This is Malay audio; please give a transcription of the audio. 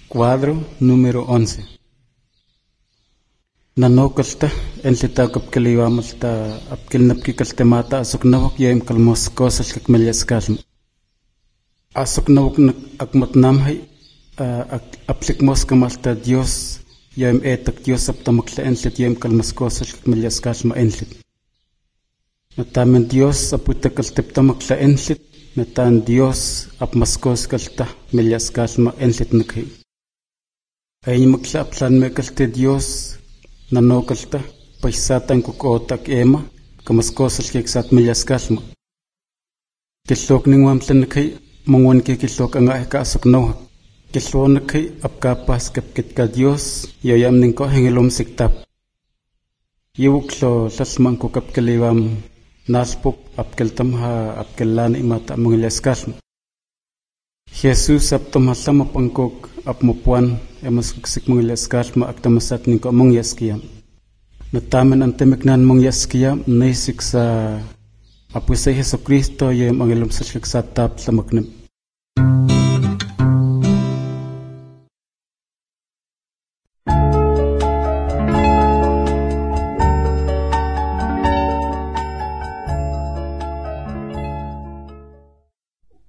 Cuadro número 11. Nanocalta, en Titacapcalivamalta, Apkilnapkikaltemata, Asoknavok Yem Kalmoscosas Kakmeliascasm. Asoknavok Akmatnamhay, Aplikmoskamalta Dios, Yem Etak Dios Aptamakla Entlet Yem Kalmoscosas Kakmeliascasma Entlet. Natamen Dios Aputakalteptamakla Entlet, Natan Dios Apmascoscalta Meliascasma Entlet Nakhi. Ay makla aplan mekalte Dios nanocalta paisatan kukotak ema kamaskosal keksat milyaskalma. Kislok ningwam tlanakay mangwan ke kislok anga ka asoknoha. Kislonakay apkapas kapkitka Dios yoyam ningko hengilom siktap. Yiwuklo lasman ko kapkaliwam naspok apkeltamha apkelana imata mangilyaskalma. Jesus aptomhalama pangkok apmopuan emas kuksik mangilyaskalma aktamasat ningko mangyaskiyam. Natamen antemeknan mangyaskiyam naisik sa apusay Jesucristo yem angilom sa tap sa maknem.